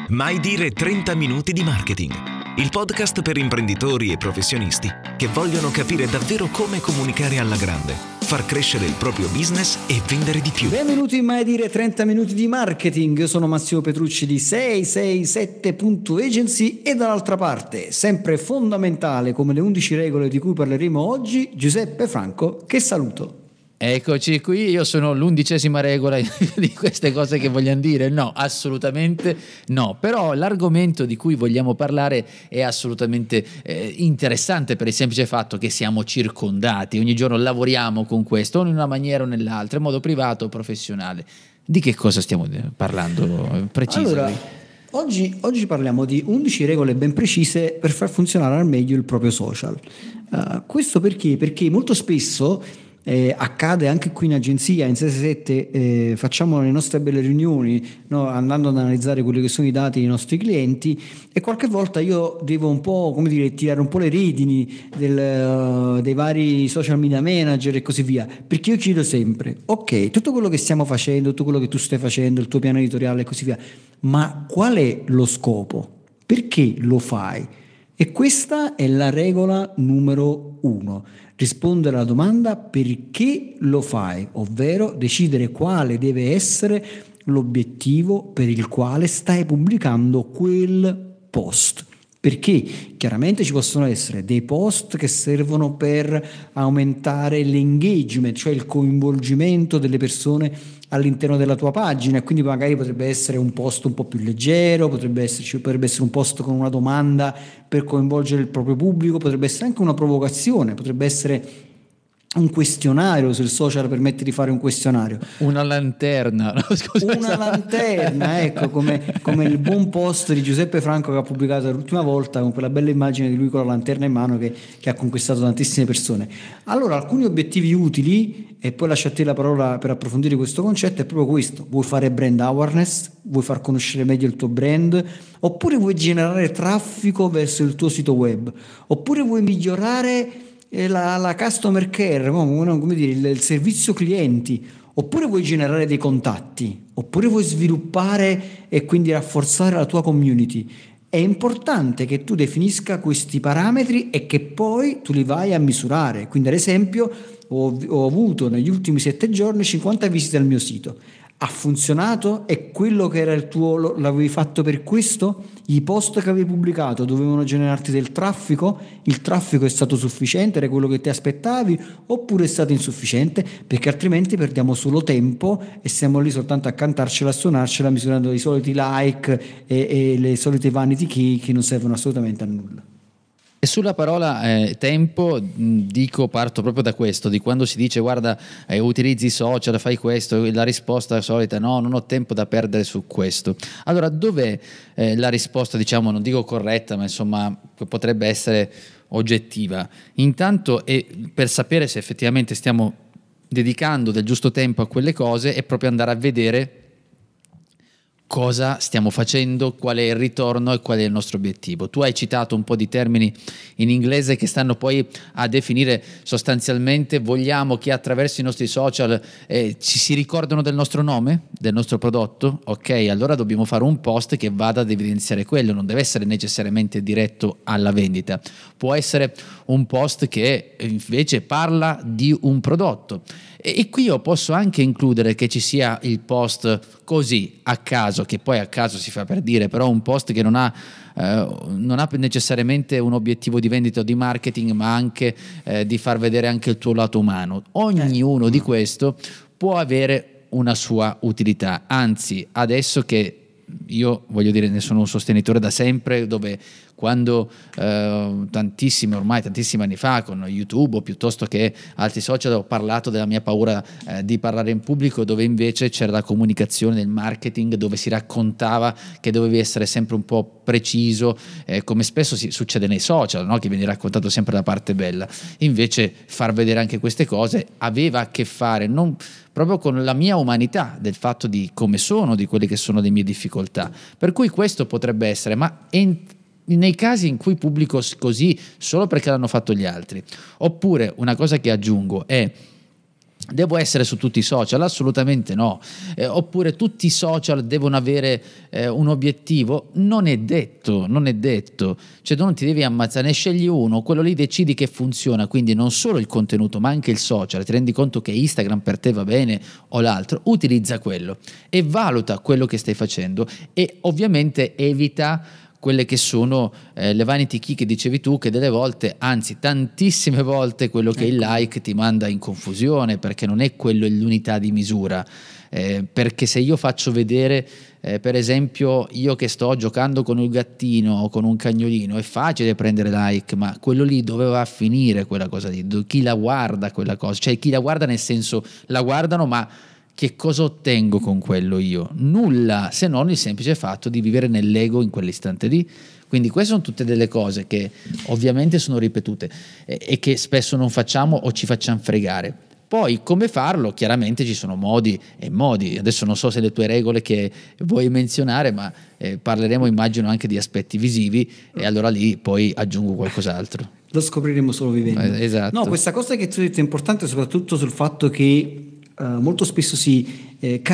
Mai dire 30 minuti di marketing. Il podcast per imprenditori e professionisti che vogliono capire davvero come comunicare alla grande, far crescere il proprio business e vendere di più. Benvenuti in Mai dire 30 minuti di marketing. Io sono Massimo Petrucci di 667.agency e dall'altra parte, sempre fondamentale come le 11 regole di cui parleremo oggi, Giuseppe Franco, che saluto. Eccoci qui, io sono l'11ª regola di queste cose che vogliamo dire. No, assolutamente no, però l'argomento di cui vogliamo parlare è assolutamente interessante per il semplice fatto che siamo circondati, ogni giorno lavoriamo con questo, o in una maniera o nell'altra, in modo privato o professionale. Di che cosa stiamo parlando preciso? Allora, oggi parliamo di 11 regole ben precise per far funzionare al meglio il proprio social. Questo perché? Perché molto spesso accade anche qui in agenzia, in 667, facciamo le nostre belle riunioni, no, andando ad analizzare quelli che sono i dati dei nostri clienti, e qualche volta io devo un po', come dire, tirare un po' le redini dei vari social media manager e così via, perché io chiedo sempre: ok, tutto quello che stiamo facendo, tutto quello che tu stai facendo, il tuo piano editoriale e così via, ma qual è lo scopo? Perché lo fai? E questa è la regola numero 1. Rispondere alla domanda perché lo fai, ovvero decidere quale deve essere l'obiettivo per il quale stai pubblicando quel post. Perché chiaramente ci possono essere dei post che servono per aumentare l'engagement, cioè il coinvolgimento delle persone all'interno della tua pagina, e quindi magari potrebbe essere un post un po' più leggero, potrebbe essere un post con una domanda per coinvolgere il proprio pubblico, potrebbe essere anche una provocazione, potrebbe essere un questionario, se il social permette di fare un questionario. Una lanterna. No, una lanterna, ecco, come il buon post di Giuseppe Franco che ha pubblicato l'ultima volta, con quella bella immagine di lui con la lanterna in mano che ha conquistato tantissime persone. Allora, alcuni obiettivi utili, e poi lascio a te la parola per approfondire questo concetto, è proprio questo: vuoi fare brand awareness, vuoi far conoscere meglio il tuo brand, oppure vuoi generare traffico verso il tuo sito web, oppure vuoi migliorare la customer care, come dire, il servizio clienti, oppure vuoi generare dei contatti, oppure vuoi sviluppare e quindi rafforzare la tua community. È importante che tu definisca questi parametri e che poi tu li vai a misurare. Quindi, ad esempio, ho avuto negli ultimi 7 giorni 50 visite al mio sito. Ha funzionato? È quello che era il tuo, l'avevi fatto per questo? I post che avevi pubblicato dovevano generarti del traffico? Il traffico è stato sufficiente? Era quello che ti aspettavi? Oppure è stato insufficiente? Perché altrimenti perdiamo solo tempo e siamo lì soltanto a cantarcela, a suonarcela, misurando i soliti like e le solite vanity key che non servono assolutamente a nulla. E sulla parola tempo parto proprio da questo, di quando si dice guarda, utilizzi i social, fai questo, la risposta solita: no, non ho tempo da perdere su questo. Allora, dov'è la risposta, diciamo, non dico corretta, ma insomma potrebbe essere oggettiva? Intanto, per sapere se effettivamente stiamo dedicando del giusto tempo a quelle cose, è proprio andare a vedere cosa stiamo facendo, qual è il ritorno e qual è il nostro obiettivo. Tu hai citato un po' di termini in inglese che stanno poi a definire sostanzialmente: vogliamo che attraverso i nostri social ci si ricordano del nostro nome, del nostro prodotto. Ok, allora dobbiamo fare un post che vada ad evidenziare quello, non deve essere necessariamente diretto alla vendita, può essere un post che invece parla di un prodotto. E qui io posso anche includere che ci sia il post così a caso, che poi a caso si fa per dire, però un post che non ha necessariamente un obiettivo di vendita o di marketing, ma anche di far vedere anche il tuo lato umano. Ognuno di questo può avere una sua utilità, anzi adesso che io voglio dire, ne sono un sostenitore da sempre, dove quando tantissimi anni fa con YouTube o piuttosto che altri social ho parlato della mia paura di parlare in pubblico, dove invece c'era la comunicazione del marketing, dove si raccontava che dovevi essere sempre un po' preciso, come spesso succede nei social, no? Che viene raccontato sempre la parte bella. Invece far vedere anche queste cose aveva a che fare non proprio con la mia umanità, del fatto di come sono, di quelle che sono le mie difficoltà. Per cui questo potrebbe essere, ma nei casi in cui pubblico così solo perché l'hanno fatto gli altri. Oppure una cosa che aggiungo è: Devo essere su tutti i social? Assolutamente no. Oppure tutti i social devono avere un obiettivo? Non è detto. Cioè tu non ti devi ammazzare, ne scegli uno, quello lì decidi che funziona, quindi non solo il contenuto ma anche il social, ti rendi conto che Instagram per te va bene o l'altro, utilizza quello e valuta quello che stai facendo e ovviamente evita quelle che sono le vanity key che dicevi tu, che delle volte, anzi tantissime volte, quello che è il like ti manda in confusione, perché non è quello l'unità di misura, perché se io faccio vedere per esempio io che sto giocando con un gattino o con un cagnolino, è facile prendere like, ma quello lì dove va a finire quella cosa lì? Chi la guarda quella cosa? Cioè chi la guarda nel senso la guardano, ma che cosa ottengo con quello io? Nulla, se non il semplice fatto di vivere nell'ego in quell'istante lì. Quindi queste sono tutte delle cose che ovviamente sono ripetute e che spesso non facciamo o ci facciamo fregare. Poi come farlo? Chiaramente ci sono modi e modi. Adesso non so se le tue regole che vuoi menzionare, ma parleremo immagino anche di aspetti visivi e allora lì poi aggiungo qualcos'altro. Lo scopriremo solo vivendo. Esatto. No, questa cosa che tu hai detto è importante soprattutto sul fatto che molto spesso si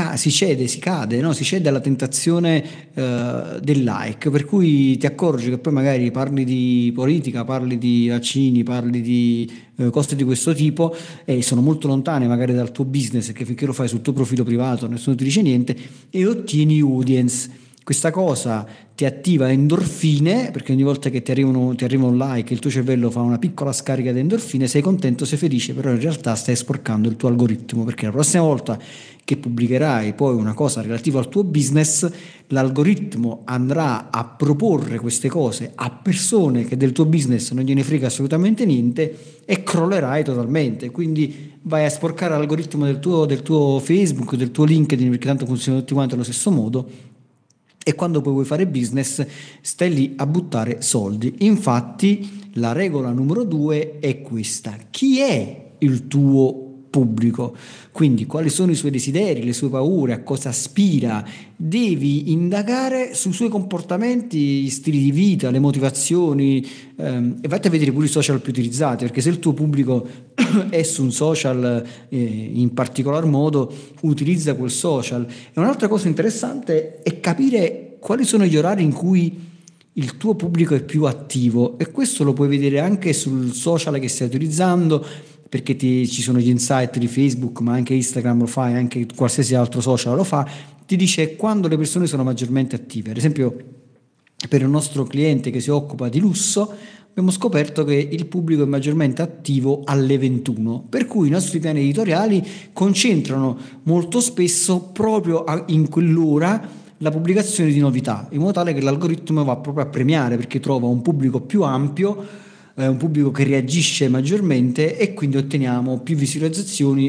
cade alla tentazione del like, per cui ti accorgi che poi magari parli di politica, parli di vaccini, parli di cose di questo tipo e sono molto lontane magari dal tuo business, che finché lo fai sul tuo profilo privato nessuno ti dice niente e ottieni audience. Questa cosa ti attiva endorfine, perché ogni volta che ti arriva un like il tuo cervello fa una piccola scarica di endorfine, sei contento, sei felice, però in realtà stai sporcando il tuo algoritmo, perché la prossima volta che pubblicherai poi una cosa relativa al tuo business, l'algoritmo andrà a proporre queste cose a persone che del tuo business non gliene frega assolutamente niente e crollerai totalmente. Quindi vai a sporcare l'algoritmo del tuo Facebook, del tuo LinkedIn, perché tanto funziona tutti quanti allo stesso modo. E quando poi vuoi fare business stai lì a buttare soldi. Infatti la regola numero 2 è questa: chi è il tuo pubblico? Quindi quali sono i suoi desideri, le sue paure, a cosa aspira? Devi indagare sui suoi comportamenti, gli stili di vita, le motivazioni e vatti a vedere pure i social più utilizzati, perché se il tuo pubblico è su un social in particolar modo, utilizza quel social. E un'altra cosa interessante è capire quali sono gli orari in cui il tuo pubblico è più attivo, e questo lo puoi vedere anche sul social che stai utilizzando, perché ci sono gli insight di Facebook, ma anche Instagram lo fa e anche qualsiasi altro social lo fa, ti dice quando le persone sono maggiormente attive. Ad esempio per il nostro cliente che si occupa di lusso abbiamo scoperto che il pubblico è maggiormente attivo alle 21, per cui i nostri piani editoriali concentrano molto spesso proprio in quell'ora la pubblicazione di novità, in modo tale che l'algoritmo va proprio a premiare, perché trova un pubblico più ampio, un pubblico che reagisce maggiormente, e quindi otteniamo più visualizzazioni,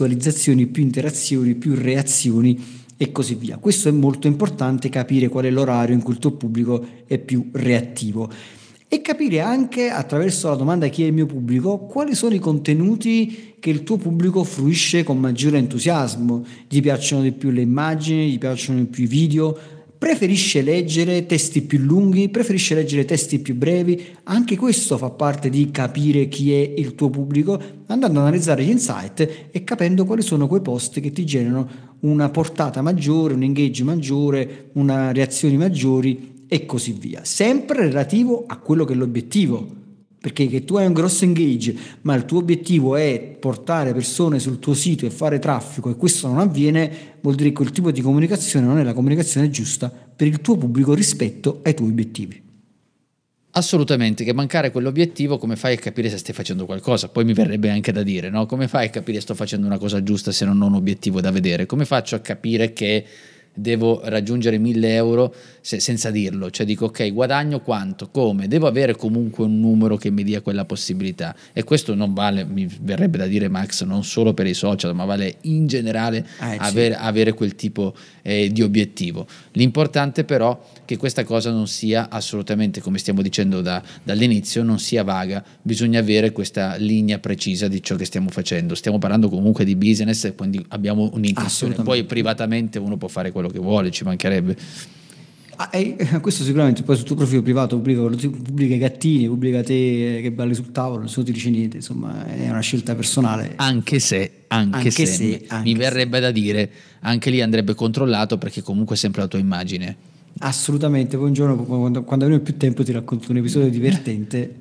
più interazioni, più reazioni e così via. Questo è molto importante, capire qual è l'orario in cui il tuo pubblico è più reattivo e capire anche, attraverso la domanda chi è il mio pubblico, quali sono i contenuti che il tuo pubblico fruisce con maggiore entusiasmo. Gli piacciono di più le immagini, gli piacciono di più i video, preferisce leggere testi più lunghi, preferisce leggere testi più brevi. Anche questo fa parte di capire chi è il tuo pubblico, andando ad analizzare gli insight e capendo quali sono quei post che ti generano una portata maggiore, un engage maggiore, una reazioni maggiori e così via, sempre relativo a quello che è l'obiettivo, perché che tu hai un grosso engage ma il tuo obiettivo è portare persone sul tuo sito e fare traffico, e questo non avviene, vuol dire che quel tipo di comunicazione non è la comunicazione giusta per il tuo pubblico rispetto ai tuoi obiettivi. Assolutamente, che mancare quell'obiettivo, come fai a capire se stai facendo qualcosa? Poi mi verrebbe anche da dire, no? Come fai a capire se sto facendo una cosa giusta se non ho un obiettivo da vedere? Come faccio a capire che devo raggiungere 1.000 euro senza dirlo? Cioè dico ok, guadagno quanto, come? Devo avere comunque un numero che mi dia quella possibilità, e questo non vale, mi verrebbe da dire Max, non solo per i social, ma vale in generale avere quel tipo di obiettivo. L'importante però è che questa cosa non sia assolutamente, come stiamo dicendo dall'inizio, non sia vaga, bisogna avere questa linea precisa di ciò che stiamo facendo. Stiamo parlando comunque di business e quindi abbiamo un'intenzione, poi privatamente uno può fare quello che vuole, ci mancherebbe. Questo sicuramente. Poi sul tuo profilo privato pubblica i gattini, pubblica te che balli sul tavolo, nessuno ti dice niente, insomma è una scelta personale. Anche se mi verrebbe da dire, anche lì andrebbe controllato, perché comunque è sempre la tua immagine. Assolutamente. Poi un giorno quando avremo più tempo ti racconto un episodio divertente.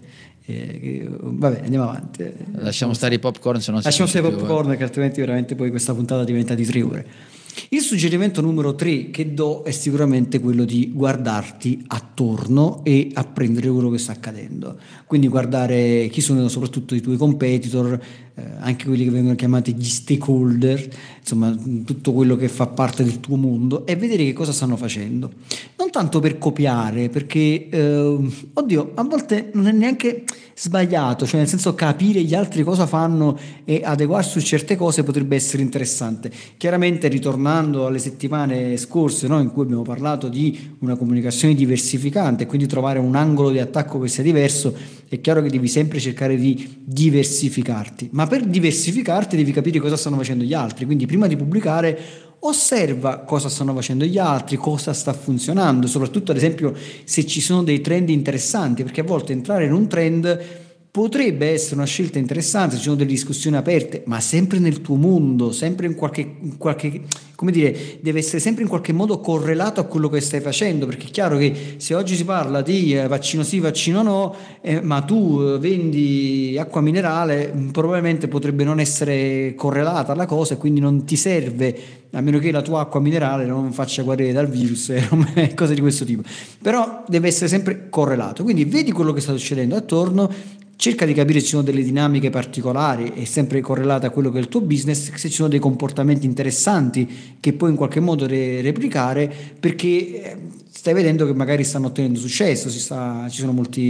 Vabbè, andiamo avanti. Lasciamo stare i popcorn, se no lasciamo stare i popcorn, che altrimenti veramente poi questa puntata diventa di 3 ore. Il suggerimento numero 3 che do è sicuramente quello di guardarti attorno e apprendere quello che sta accadendo. Quindi guardare chi sono soprattutto i tuoi competitor, anche quelli che vengono chiamati gli stakeholder, insomma tutto quello che fa parte del tuo mondo, e vedere che cosa stanno facendo. Non tanto per copiare, perché oddio, a volte non è neanche sbagliato, cioè nel senso capire gli altri cosa fanno e adeguarsi su certe cose potrebbe essere interessante. Chiaramente ritornando alle settimane scorse, no, in cui abbiamo parlato di una comunicazione diversificante, quindi trovare un angolo di attacco che sia diverso, è chiaro che devi sempre cercare di diversificarti, ma per diversificarti devi capire cosa stanno facendo gli altri, quindi prima di pubblicare osserva cosa stanno facendo gli altri, cosa sta funzionando, soprattutto ad esempio se ci sono dei trend interessanti, perché a volte entrare in un trend potrebbe essere una scelta interessante, ci sono delle discussioni aperte, ma sempre nel tuo mondo, sempre in qualche come dire, deve essere sempre in qualche modo correlato a quello che stai facendo, perché è chiaro che se oggi si parla di vaccino sì, vaccino no, ma tu vendi acqua minerale, probabilmente potrebbe non essere correlata alla cosa e quindi non ti serve, a meno che la tua acqua minerale non faccia guarire dal virus e cose di questo tipo, però deve essere sempre correlato, quindi vedi quello che sta succedendo attorno. Cerca di capire se ci sono delle dinamiche particolari, è sempre correlata a quello che è il tuo business, se ci sono dei comportamenti interessanti che puoi in qualche modo replicare, perché stai vedendo che magari stanno ottenendo successo, ci sono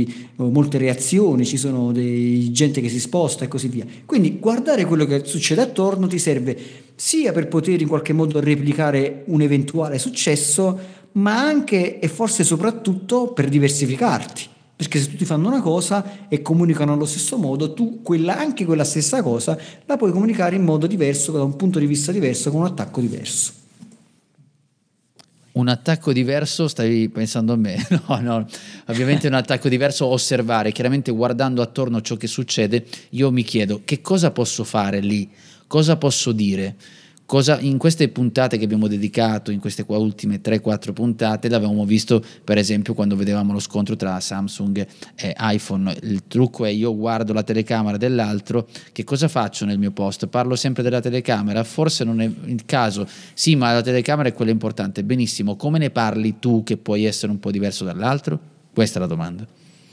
molte reazioni, ci sono gente che si sposta e così via. Quindi guardare quello che succede attorno ti serve sia per poter in qualche modo replicare un eventuale successo, ma anche e forse soprattutto per diversificarti. Perché se tutti fanno una cosa e comunicano allo stesso modo, tu anche quella stessa cosa la puoi comunicare in modo diverso, da un punto di vista diverso, con un attacco diverso. Un attacco diverso, stavi pensando a me? No, ovviamente un attacco diverso, osservare, chiaramente guardando attorno ciò che succede, io mi chiedo che cosa posso fare lì, cosa posso dire. In queste puntate che abbiamo dedicato, in queste ultime 3-4 puntate, l'avevamo visto per esempio quando vedevamo lo scontro tra Samsung e iPhone. Il trucco è: io guardo la telecamera dell'altro, che cosa faccio nel mio post? Parlo sempre della telecamera? Forse non è il caso. Sì, ma la telecamera è quella importante. Benissimo, come ne parli tu che puoi essere un po' diverso dall'altro? Questa è la domanda.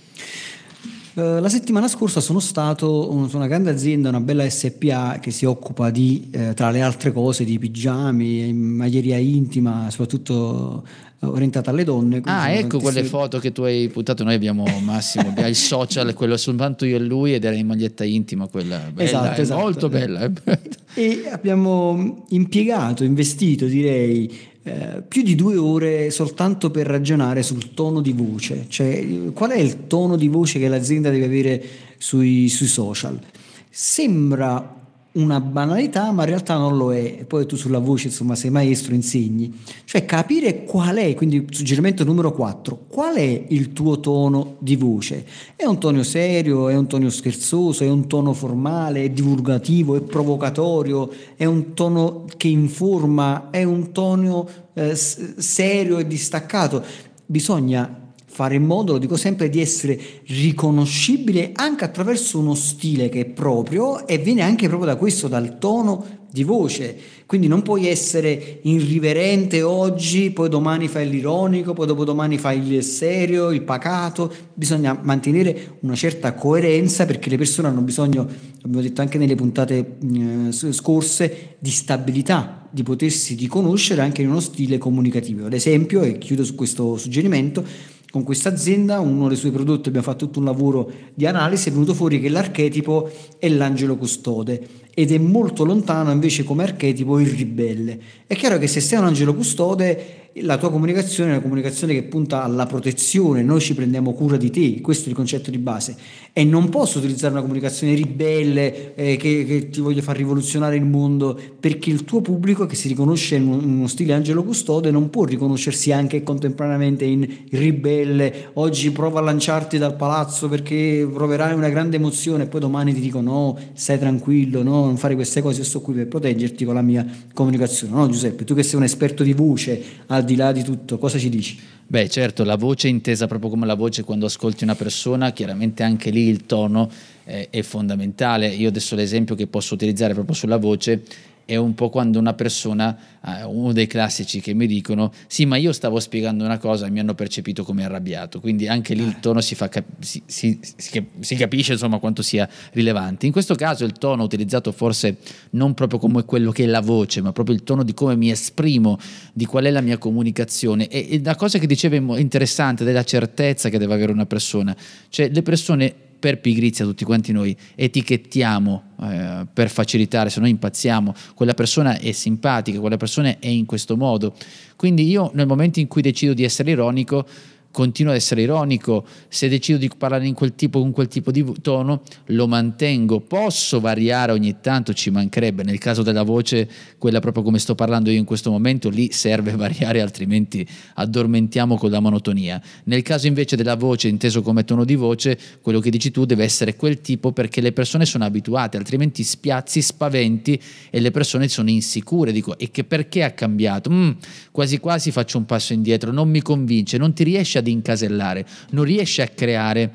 La settimana scorsa sono stato su una grande azienda, una bella SPA che si occupa di, tra le altre cose, di pigiami, maglieria intima, soprattutto orientata alle donne. Ecco quelle foto che tu hai puntato. Noi abbiamo Massimo, abbiamo il social, quello soltanto io e lui, ed era in maglietta intima, quella bella, esatto. Molto bella. E abbiamo investito direi più di 2 ore soltanto per ragionare sul tono di voce, cioè qual è il tono di voce che l'azienda deve avere sui social. Sembra una banalità, ma in realtà non lo è, e poi tu sulla voce insomma sei maestro, insegni, cioè capire qual è, quindi suggerimento numero 4, qual è il tuo tono di voce. È un tono serio, è un tono scherzoso, è un tono formale, è divulgativo, è provocatorio, è un tono che informa, è un tono serio e distaccato. Bisogna fare in modo, lo dico sempre, di essere riconoscibile anche attraverso uno stile che è proprio e viene anche proprio da questo, dal tono di voce. Quindi non puoi essere irriverente oggi, poi domani fai l'ironico, poi dopodomani fai il serio, il pacato. Bisogna mantenere una certa coerenza, perché le persone hanno bisogno, abbiamo detto anche nelle puntate scorse, di stabilità, di potersi riconoscere anche in uno stile comunicativo. Ad esempio, e chiudo su questo suggerimento, con questa azienda, uno dei suoi prodotti, abbiamo fatto tutto un lavoro di analisi, è venuto fuori che l'archetipo è l'angelo custode, ed è molto lontano invece come archetipo il ribelle. È chiaro che se sei un angelo custode, la tua comunicazione è una comunicazione che punta alla protezione, noi ci prendiamo cura di te, questo è il concetto di base, e non posso utilizzare una comunicazione ribelle che ti voglio far rivoluzionare il mondo, perché il tuo pubblico che si riconosce in uno stile angelo custode non può riconoscersi anche contemporaneamente in ribelle. Oggi prova a lanciarti dal palazzo perché proverai una grande emozione e poi domani ti dico no, stai tranquillo, no, non fare queste cose, io sto qui per proteggerti con la mia comunicazione. No, Giuseppe, tu che sei un esperto di voce, al di là di tutto, cosa ci dici? Beh, certo, la voce intesa proprio come la voce quando ascolti una persona, chiaramente anche lì il tono è fondamentale. Io adesso l'esempio che posso utilizzare proprio sulla voce è un po' quando una persona, uno dei classici che mi dicono sì, ma io stavo spiegando una cosa e mi hanno percepito come arrabbiato, quindi anche lì il tono si capisce insomma quanto sia rilevante. In questo caso il tono utilizzato forse non proprio come quello che è la voce, ma proprio il tono di come mi esprimo, di qual è la mia comunicazione, e la cosa che dicevo interessante della certezza che deve avere una persona, cioè le persone per pigrizia tutti quanti noi etichettiamo per facilitare, se noi impazziamo, quella persona è simpatica, quella persona è in questo modo, quindi io nel momento in cui decido di essere ironico continuo ad essere ironico, se decido di parlare con quel tipo di tono lo mantengo, posso variare ogni tanto, ci mancherebbe, nel caso della voce, quella proprio come sto parlando io in questo momento, lì serve variare, altrimenti addormentiamo con la monotonia. Nel caso invece della voce, inteso come tono di voce, quello che dici tu deve essere quel tipo, perché le persone sono abituate, altrimenti spiazzi, spaventi e le persone sono insicure, dico, e che perché ha cambiato? Quasi quasi faccio un passo indietro, non mi convince, non ti riesci ad incasellare, non riesci a creare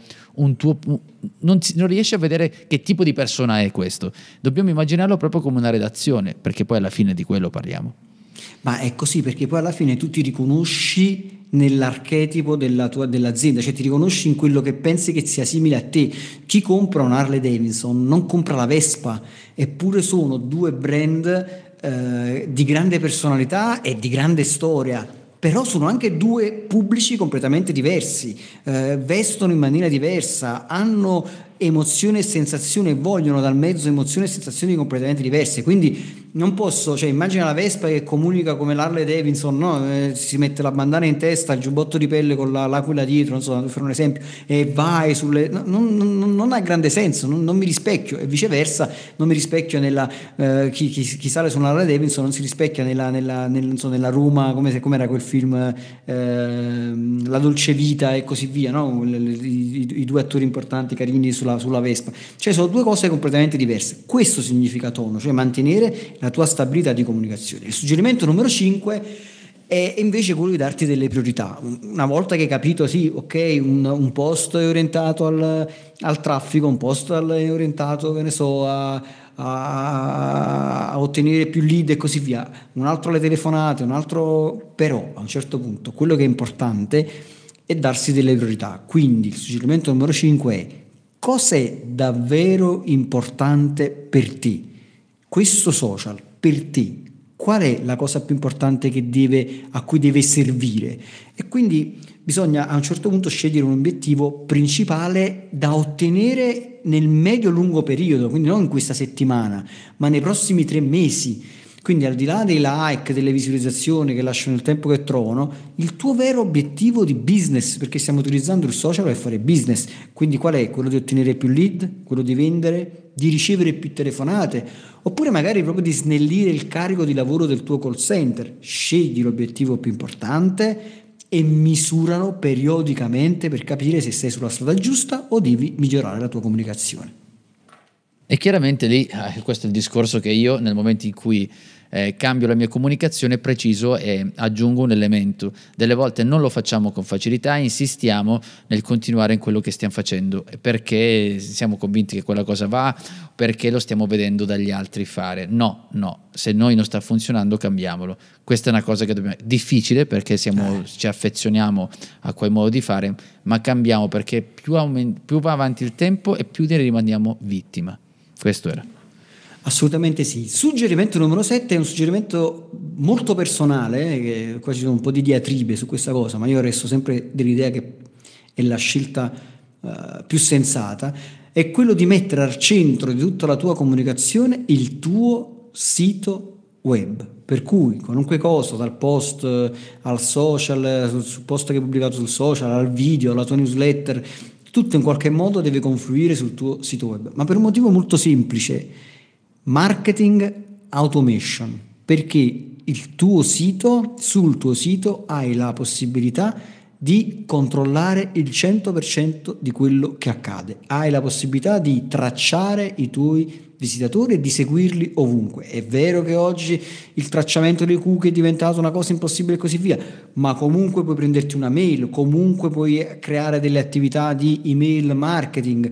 non riesci a vedere che tipo di persona è questo. Dobbiamo immaginarlo proprio come una redazione, perché poi alla fine di quello parliamo. Ma è così, perché poi alla fine tu ti riconosci nell'archetipo dell'azienda, cioè ti riconosci in quello che pensi che sia simile a te. Chi compra un Harley Davidson non compra la Vespa, eppure sono due brand di grande personalità e di grande storia, però sono anche due pubblici completamente diversi, vestono in maniera diversa, hanno emozioni e sensazioni e vogliono dal mezzo emozioni e sensazioni completamente diverse, quindi non posso, cioè immagina la Vespa che comunica come l'Harley Davidson, no? Si mette la bandana in testa, il giubbotto di pelle con l'aquila dietro, non so, per fare un esempio, e vai sulle... non ha grande senso, non mi rispecchio, e viceversa non mi rispecchio nella... chi sale su una Harley Davidson non si rispecchia nella Roma, come era quel film La dolce vita e così via, no? I due attori importanti carini sulla Vespa, cioè sono due cose completamente diverse. Questo significa tono, cioè mantenere la tua stabilità di comunicazione. Il suggerimento numero 5 è invece quello di darti delle priorità. Una volta che hai capito, sì, ok, un post è orientato al traffico, un post è orientato, che ne so, a ottenere più lead e così via, un altro alle telefonate, un altro, però a un certo punto quello che è importante è darsi delle priorità. Quindi il suggerimento numero 5 è: cos'è davvero importante per te? Questo social per te, qual è la cosa più importante a cui deve servire? E quindi bisogna a un certo punto scegliere un obiettivo principale da ottenere nel medio-lungo periodo, quindi non in questa settimana, ma nei prossimi 3 mesi. Quindi al di là dei like, delle visualizzazioni che lasciano il tempo che trovano, il tuo vero obiettivo di business, perché stiamo utilizzando il social per fare business, quindi qual è? Quello di ottenere più lead, quello di vendere, di ricevere più telefonate, oppure magari proprio di snellire il carico di lavoro del tuo call center. Scegli l'obiettivo più importante e misuralo periodicamente per capire se sei sulla strada giusta o devi migliorare la tua comunicazione. E chiaramente lì, questo è il discorso che io nel momento in cui cambio la mia comunicazione preciso e aggiungo un elemento. Delle volte non lo facciamo con facilità, insistiamo nel continuare in quello che stiamo facendo perché siamo convinti che quella cosa va, perché lo stiamo vedendo dagli altri fare. No, se noi non sta funzionando cambiamolo. Questa è una cosa che dobbiamo... difficile perché ci affezioniamo a quel modo di fare, ma cambiamo perché più va avanti il tempo e più ne rimaniamo vittima. Questo era. Assolutamente sì. Suggerimento numero 7 è un suggerimento molto personale, che qua ci sono un po' di diatribe su questa cosa, ma io resto sempre dell'idea che è la scelta più sensata. è quello di mettere al centro di tutta la tua comunicazione il tuo sito web. Per cui qualunque cosa, dal post al social, sul post che hai pubblicato sul social, al video, alla tua newsletter, tutto in qualche modo deve confluire sul tuo sito web, ma per un motivo molto semplice: marketing automation, perché il tuo sito, sul tuo sito hai la possibilità di controllare il 100% di quello che accade, hai la possibilità di tracciare i tuoi visitatori e di seguirli ovunque. È vero che oggi il tracciamento dei cookie è diventato una cosa impossibile e così via, ma comunque puoi prenderti una mail, comunque puoi creare delle attività di email marketing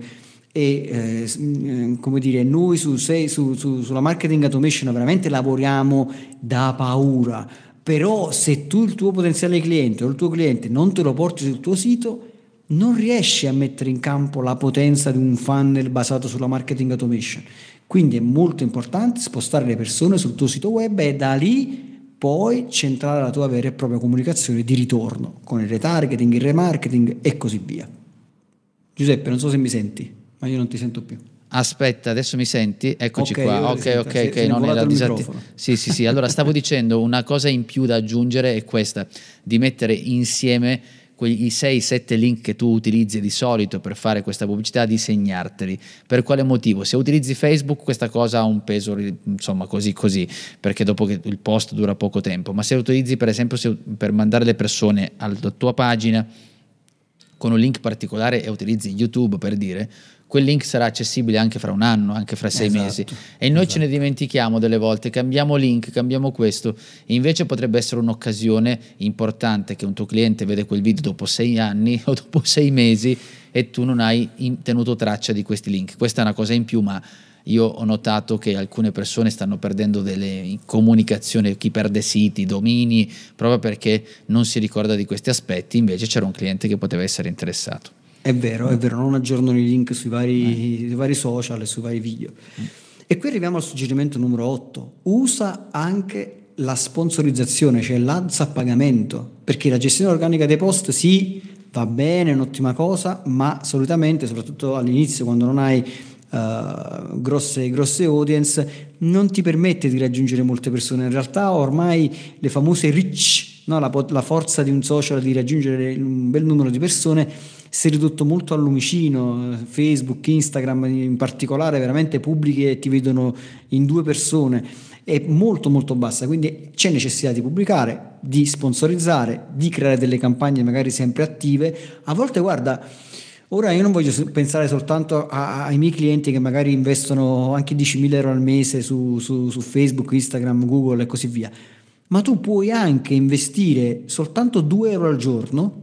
e come dire, noi sulla marketing automation veramente lavoriamo da paura. Però se tu il tuo potenziale cliente o il tuo cliente non te lo porti sul tuo sito, non riesci a mettere in campo la potenza di un funnel basato sulla marketing automation. Quindi è molto importante spostare le persone sul tuo sito web e da lì poi centrare la tua vera e propria comunicazione di ritorno con il retargeting, il remarketing e così via. Giuseppe, non so se mi senti, ma io non ti sento più. Aspetta, adesso mi senti? Eccoci Ok, qua. Ok, non era microfono. Sì. Allora stavo dicendo una cosa in più da aggiungere è questa, di mettere insieme quei 6-7 link che tu utilizzi di solito per fare questa pubblicità, di segnarteli. Per quale motivo? Se utilizzi Facebook questa cosa ha un peso insomma così, perché dopo che il post dura poco tempo, ma se utilizzi per esempio per mandare le persone alla tua pagina con un link particolare e utilizzi YouTube, per dire, quel link sarà accessibile anche fra un anno, anche fra 6 mesi, e noi ce ne dimentichiamo delle volte, cambiamo link, cambiamo questo, e invece potrebbe essere un'occasione importante che un tuo cliente vede quel video dopo 6 anni o dopo 6 mesi e tu non hai tenuto traccia di questi link. Questa è una cosa in più, ma io ho notato che alcune persone stanno perdendo delle comunicazioni, chi perde siti, domini, proprio perché non si ricorda di questi aspetti. Invece c'era un cliente che poteva essere interessato. È vero, non aggiornano i link sui vari social e sui vari video. E qui arriviamo al suggerimento numero 8. Usa anche la sponsorizzazione, cioè l'ADS a pagamento, perché la gestione organica dei post sì, va bene, è un'ottima cosa, ma solitamente, soprattutto all'inizio, quando non hai grosse audience, non ti permette di raggiungere molte persone. In realtà ormai le famose reach, no? La forza di un social di raggiungere un bel numero di persone si è ridotto molto al lumicino. Facebook, Instagram in particolare, veramente pubblichi e ti vedono in 2 persone, è molto molto bassa, quindi c'è necessità di pubblicare, di sponsorizzare, di creare delle campagne magari sempre attive. A volte, guarda, ora io non voglio pensare soltanto ai miei clienti che magari investono anche 10.000 euro al mese su Facebook, Instagram, Google e così via, ma tu puoi anche investire soltanto 2 euro al giorno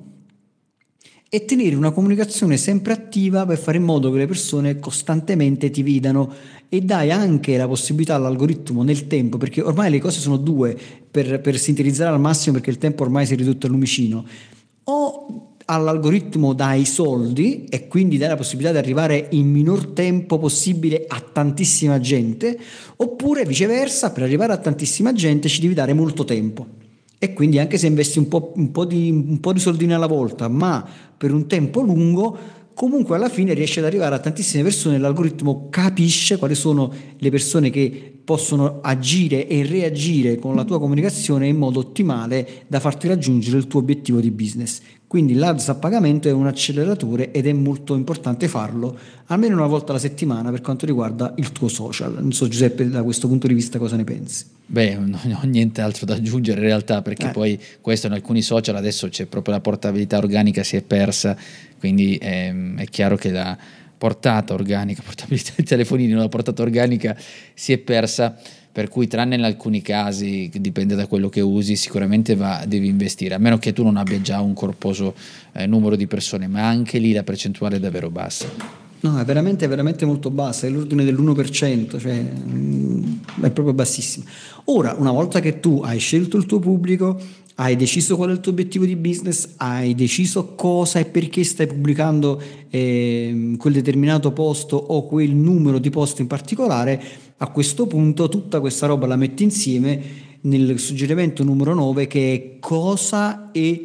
e tenere una comunicazione sempre attiva per fare in modo che le persone costantemente ti vedano, e dai anche la possibilità all'algoritmo nel tempo, perché ormai le cose sono due, per sintetizzare al massimo, perché il tempo ormai si è ridotto al lumicino: o all'algoritmo dai soldi e quindi dai la possibilità di arrivare in minor tempo possibile a tantissima gente, oppure viceversa, per arrivare a tantissima gente ci devi dare molto tempo. E quindi anche se investi un po' di soldini alla volta, ma per un tempo lungo, comunque alla fine riesci ad arrivare a tantissime persone. L'algoritmo capisce quali sono le persone che possono agire e reagire con la tua comunicazione in modo ottimale da farti raggiungere il tuo obiettivo di business. Quindi l'ADS a pagamento è un acceleratore ed è molto importante farlo almeno una volta alla settimana per quanto riguarda il tuo social. Non so, Giuseppe, da questo punto di vista cosa ne pensi? Beh, non ho niente altro da aggiungere in realtà, perché poi questo in alcuni social adesso c'è proprio la portabilità organica, si è persa, quindi è chiaro che la portata portabilità dei telefonini, la portata organica si è persa, per cui tranne in alcuni casi, dipende da quello che usi, sicuramente devi investire, a meno che tu non abbia già un corposo numero di persone, ma anche lì la percentuale è davvero bassa. No, è veramente molto bassa, è l'ordine dell'1%, cioè è proprio bassissima. Ora, una volta che tu hai scelto il tuo pubblico, hai deciso qual è il tuo obiettivo di business, hai deciso cosa e perché stai pubblicando quel determinato post o quel numero di post in particolare, a questo punto tutta questa roba la metti insieme nel suggerimento numero 9, che è cosa e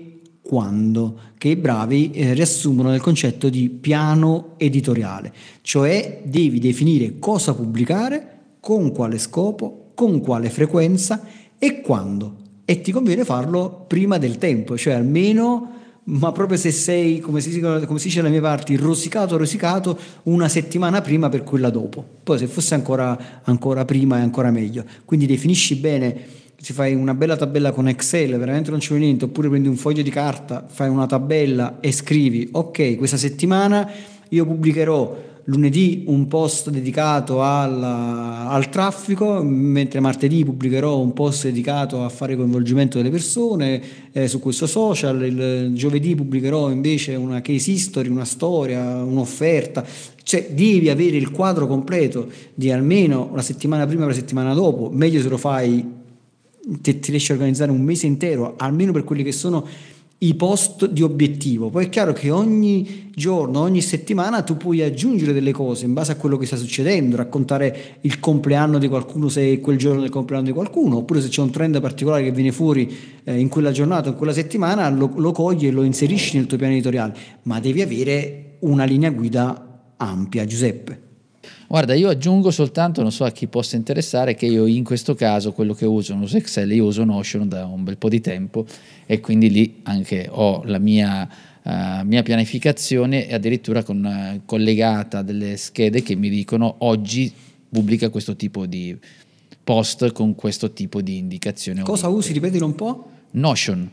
quando, che i bravi riassumono nel concetto di piano editoriale, cioè devi definire cosa pubblicare, con quale scopo, con quale frequenza e quando, e ti conviene farlo prima del tempo, cioè almeno, ma proprio se sei, come si dice dalle mie parti, rosicato una settimana prima per quella dopo. Poi se fosse ancora prima è ancora meglio, quindi definisci bene. Si fai una bella tabella con Excel, veramente non ci vuole niente, oppure prendi un foglio di carta, fai una tabella e scrivi: ok, questa settimana io pubblicherò lunedì un post dedicato al traffico, mentre martedì pubblicherò un post dedicato a fare coinvolgimento delle persone su questo social, il giovedì pubblicherò invece una case history, una storia, un'offerta. Cioè devi avere il quadro completo di almeno la settimana prima e la settimana dopo, meglio se lo fai, ti riesci a organizzare un mese intero, almeno per quelli che sono i post di obiettivo. Poi è chiaro che ogni giorno, ogni settimana tu puoi aggiungere delle cose in base a quello che sta succedendo, raccontare il compleanno di qualcuno se è quel giorno del compleanno di qualcuno, oppure se c'è un trend particolare che viene fuori in quella giornata, in quella settimana, lo cogli e lo inserisci nel tuo piano editoriale, ma devi avere una linea guida ampia, Giuseppe. Guarda, io aggiungo soltanto, non so a chi possa interessare, che io in questo caso quello che uso non uso Excel, io uso Notion da un bel po' di tempo e quindi lì anche ho la mia pianificazione e addirittura collegata delle schede che mi dicono oggi pubblica questo tipo di post con questo tipo di indicazione. Cosa usi? Ripetilo un po'. Notion.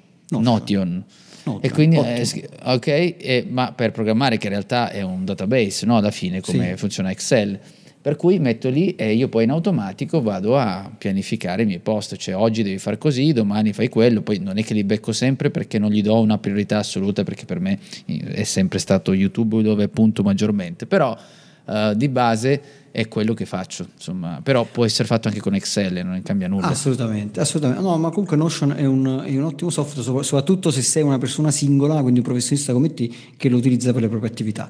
E quindi ma per programmare, che in realtà è un database, no? Alla fine come Sì. funziona Excel, per cui metto lì e io poi in automatico vado a pianificare i miei post, cioè oggi devi fare così, domani fai quello. Poi non è che li becco sempre perché non gli do una priorità assoluta, perché per me è sempre stato YouTube dove punto maggiormente, però di base è quello che faccio, insomma. Però può essere fatto anche con Excel, non cambia nulla. Assolutamente. No, ma comunque Notion è un ottimo software, soprattutto se sei una persona singola, quindi un professionista come te, che lo utilizza per le proprie attività.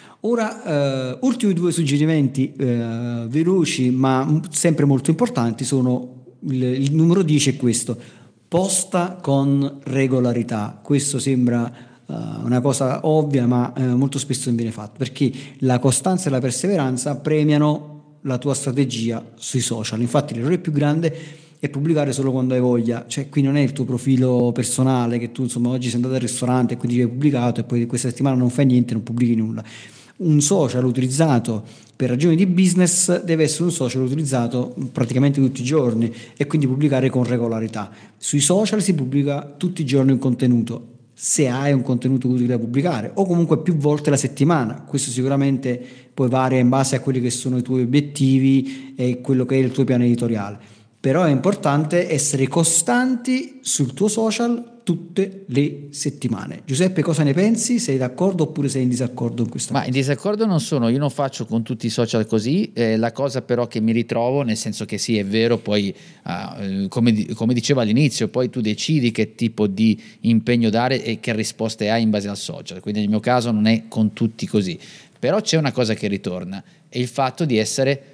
Ora, ultimi due suggerimenti veloci, ma sempre molto importanti, sono il numero 10 è questo: posta con regolarità. Questo sembra una cosa ovvia, ma molto spesso non viene fatto, perché la costanza e la perseveranza premiano la tua strategia sui social. Infatti l'errore più grande è pubblicare solo quando hai voglia, cioè qui non è il tuo profilo personale che tu insomma oggi sei andato al ristorante e quindi hai pubblicato e poi questa settimana non fai niente, non pubblichi nulla. Un social utilizzato per ragioni di business deve essere un social utilizzato praticamente tutti i giorni e quindi pubblicare con regolarità. Sui social si pubblica tutti i giorni un contenuto, se hai un contenuto utile da pubblicare, o comunque più volte la settimana. Questo sicuramente poi varia in base a quelli che sono i tuoi obiettivi e quello che è il tuo piano editoriale, però è importante essere costanti sul tuo social tutte le settimane. Giuseppe, cosa ne pensi? Sei d'accordo oppure sei in disaccordo con questa cosa? Ma in disaccordo non sono, io non faccio con tutti i social così, la cosa però che mi ritrovo, nel senso che sì, è vero, poi come dicevo all'inizio, poi tu decidi che tipo di impegno dare e che risposte hai in base al social, quindi nel mio caso non è con tutti così, però c'è una cosa che ritorna, è il fatto di essere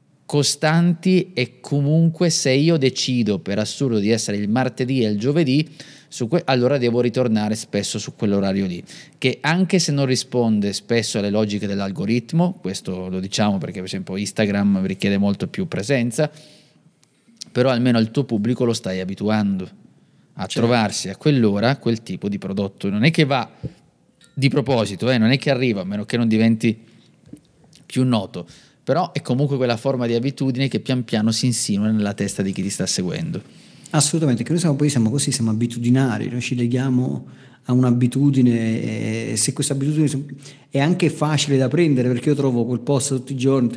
costanti, e comunque se io decido per assurdo di essere il martedì e il giovedì, allora devo ritornare spesso su quell'orario lì, che anche se non risponde spesso alle logiche dell'algoritmo, questo lo diciamo perché per esempio Instagram richiede molto più presenza, però almeno il tuo pubblico lo stai abituando a trovarsi a quell'ora quel tipo di prodotto, non è che va di proposito, non è che arriva, a meno che non diventi più noto, però è comunque quella forma di abitudine che pian piano si insinua nella testa di chi ti sta seguendo. Assolutamente, che noi siamo così, siamo abitudinari, noi ci leghiamo a un'abitudine, e se questa abitudine è anche facile da prendere, perché io trovo quel post tutti i giorni,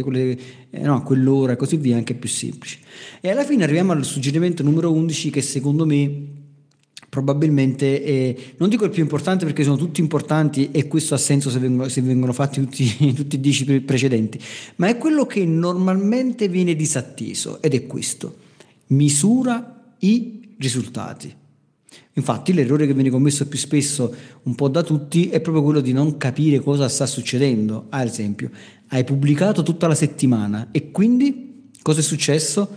a quell'ora e così via, è anche più semplice. E alla fine arriviamo al suggerimento numero 11, che secondo me probabilmente non dico il più importante perché sono tutti importanti e questo ha senso se vengono fatti tutti i 10 precedenti, ma è quello che normalmente viene disatteso, ed è questo: misura i risultati. Infatti l'errore che viene commesso più spesso un po' da tutti è proprio quello di non capire cosa sta succedendo. Ad esempio, hai pubblicato tutta la settimana e quindi cosa è successo?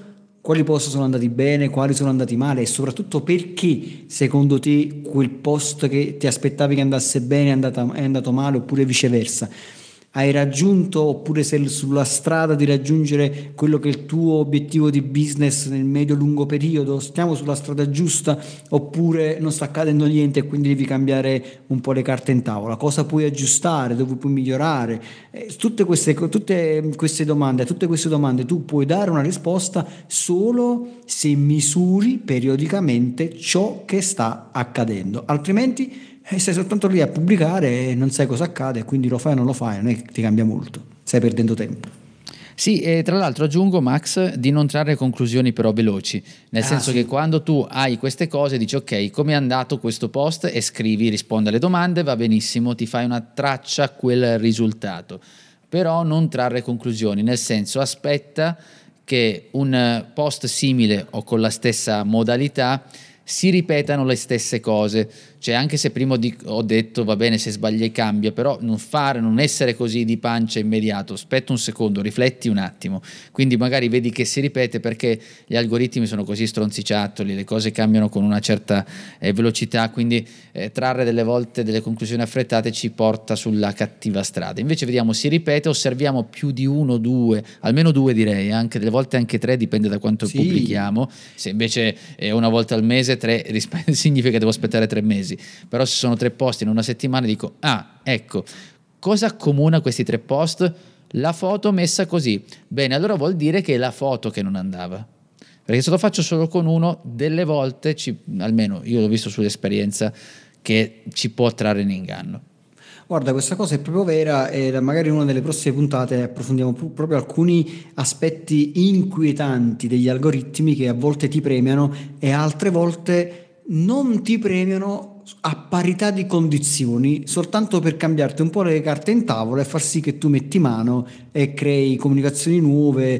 quali post sono andati bene, quali sono andati male e soprattutto perché secondo te quel post che ti aspettavi che andasse bene è andato male, oppure viceversa. Hai raggiunto, oppure sei sulla strada di raggiungere quello che è il tuo obiettivo di business nel medio-lungo periodo? Stiamo sulla strada giusta oppure non sta accadendo niente e quindi devi cambiare un po' le carte in tavola? Cosa puoi aggiustare? Dove puoi migliorare? Tutte queste domande, a tutte queste domande tu puoi dare una risposta solo se misuri periodicamente ciò che sta accadendo, altrimenti stai soltanto lì a pubblicare e non sai cosa accade, quindi lo fai o non lo fai, non è che ti cambia molto, stai perdendo tempo. Sì, e tra l'altro aggiungo, Max, di non trarre conclusioni però veloci, nel senso che quando tu hai queste cose dici ok, come è andato questo post e scrivi, rispondi alle domande, va benissimo, ti fai una traccia a quel risultato, però non trarre conclusioni, nel senso aspetta che un post simile o con la stessa modalità si ripetano le stesse cose, cioè anche se prima ho detto va bene, se sbagli cambia, però non essere così di pancia immediato, aspetta un secondo, rifletti un attimo, quindi magari vedi che si ripete perché gli algoritmi sono così stronziciattoli, le cose cambiano con una certa velocità, quindi trarre delle volte delle conclusioni affrettate ci porta sulla cattiva strada. Invece vediamo, si ripete, osserviamo più di uno, due, almeno due direi, anche delle volte anche tre, dipende da quanto pubblichiamo. Se invece è una volta al mese, tre significa che devo aspettare 3 mesi. Però se sono 3 post in una settimana dico ecco, cosa accomuna questi 3 post? La foto messa così, bene, allora vuol dire che è la foto che non andava, perché se lo faccio solo con uno, delle volte almeno io l'ho visto sull'esperienza, che ci può trarre in inganno. Guarda, questa cosa è proprio vera e magari in una delle prossime puntate approfondiamo proprio alcuni aspetti inquietanti degli algoritmi che a volte ti premiano e altre volte non ti premiano a parità di condizioni, soltanto per cambiarti un po' le carte in tavola e far sì che tu metti mano e crei comunicazioni nuove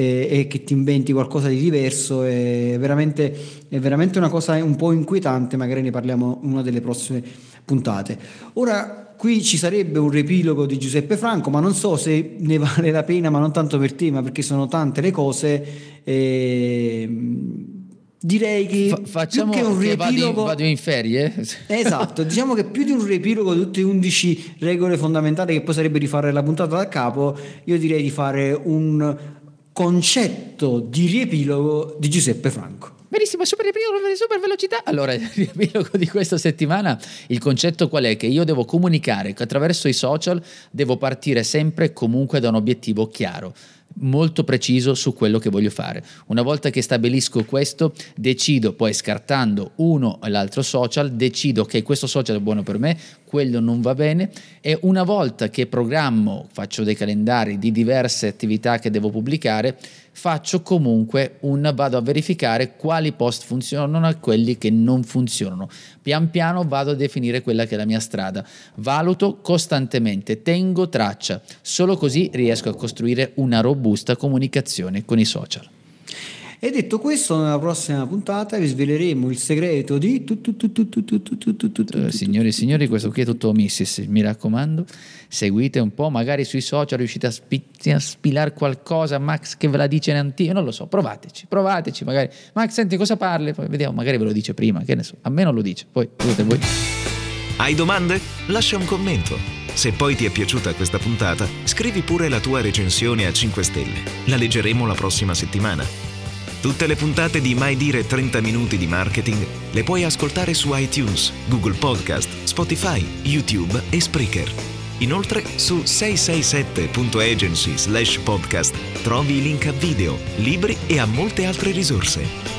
e che ti inventi qualcosa di diverso. È veramente una cosa un po' inquietante, magari ne parliamo in una delle prossime puntate. Ora, qui ci sarebbe un riepilogo di Giuseppe Franco, ma non so se ne vale la pena, ma non tanto per te, ma perché sono tante le cose. Direi che facciamo più che un riepilogo, vado in ferie. Esatto, diciamo che più di un riepilogo di tutte le 11 regole fondamentali, che poi sarebbe di fare la puntata da capo, io direi di fare un concetto di riepilogo di Giuseppe Franco. Benissimo, super velocità. Allora, il riepilogo di questa settimana, il concetto qual è? Che io devo comunicare, che attraverso i social devo partire sempre comunque da un obiettivo chiaro, molto preciso su quello che voglio fare. Una volta che stabilisco questo, decido poi, scartando uno e l'altro social, decido che questo social è buono per me, quello non va bene, e una volta che programmo, faccio dei calendari di diverse attività che devo pubblicare, faccio comunque vado a verificare quali post funzionano e quelli che non funzionano. Pian piano vado a definire quella che è la mia strada, valuto costantemente, tengo traccia, solo così riesco a costruire una robusta comunicazione con i social. E detto questo, nella prossima puntata vi sveleremo il segreto di signori e signori, questo qui è tutto Missis, mi raccomando, seguite un po', magari sui social riuscite a spilare qualcosa, Max che ve la dice in anticipo, non lo so, provateci, magari Max senti cosa parli, poi vediamo, magari ve lo dice prima, che ne so, a me non lo dice, poi vedete voi. Hai domande? Lascia un commento. Se poi ti è piaciuta questa puntata, scrivi pure la tua recensione a 5 stelle, la leggeremo la prossima settimana. Tutte le puntate di Mai Dire 30 Minuti di Marketing le puoi ascoltare su iTunes, Google Podcast, Spotify, YouTube e Spreaker. Inoltre su 667.agency/podcast trovi i link a video, libri e a molte altre risorse.